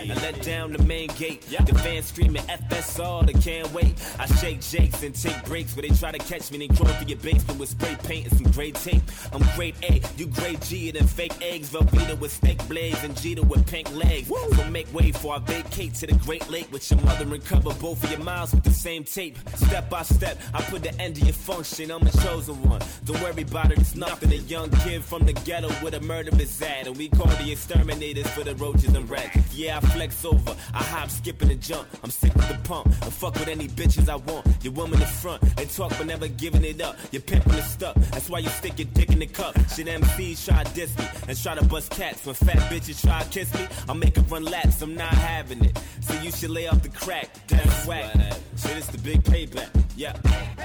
I let down the main gate. The fans screaming FSR, they can't wait. I shake jakes and take breaks where they try to catch me. They crawl through your basement with spray paint and some grade tape. I'm grade A, you grade G, and then fake eggs. Velveeta with steak blades and Jeter with pink legs. So make way for I vacate to the Great Lake with your mother and cover both of your mouths with the same tape. Step by step, I put the end of your function. I'm the chosen one. Don't worry about it, it's nothing. A young kid from the ghetto with a murderous ad, and we call the exterminators for the roaches and rats. Yeah, I flex over, I hop, skip, and jump. I'm sick with the pump, I fuck with any bitches I want. Your woman in front, they talk but never giving it up. Your pimpin' is stuck, that's why you stick your dick in the cup. Shit, MCs try to diss me and try to bust cats. When fat bitches try to kiss me, I'll make it run laps. I'm not having it, so you should lay off the crack. That's whack. Shit, it's the big payback. Yeah.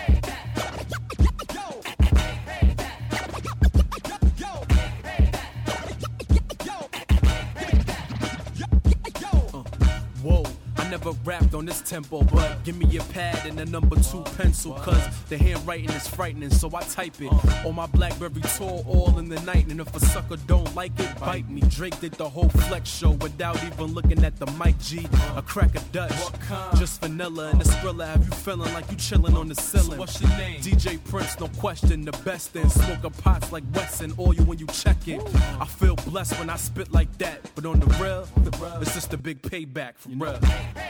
Whoa, I never rapped on this tempo, but give me a pad and a number 2 pencil, cause the handwriting is frightening, so I type it on my BlackBerry tour all in the night. And if a sucker don't like it, bite me. Drake did the whole flex show without even looking at the mic. G, a crack of Dutch, just vanilla and a Skrilla. Have you feeling like you chilling on the ceiling? So what's your name? DJ Prince, no question, the best in smoking pots like Wesson, oil when you check it. I feel blessed when I spit like that, but on the real, it's just a big payback for real.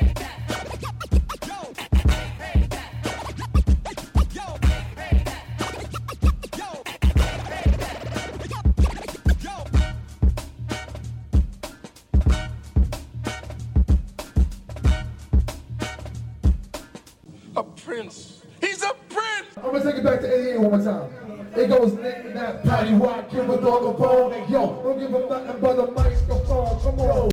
A prince. He's a prince! I'm gonna take it back to 88 one more time. It goes Nick, Nat, Patty, Rock, give a dog a bone. Yo, don't give him nothing but a microphone. Come on.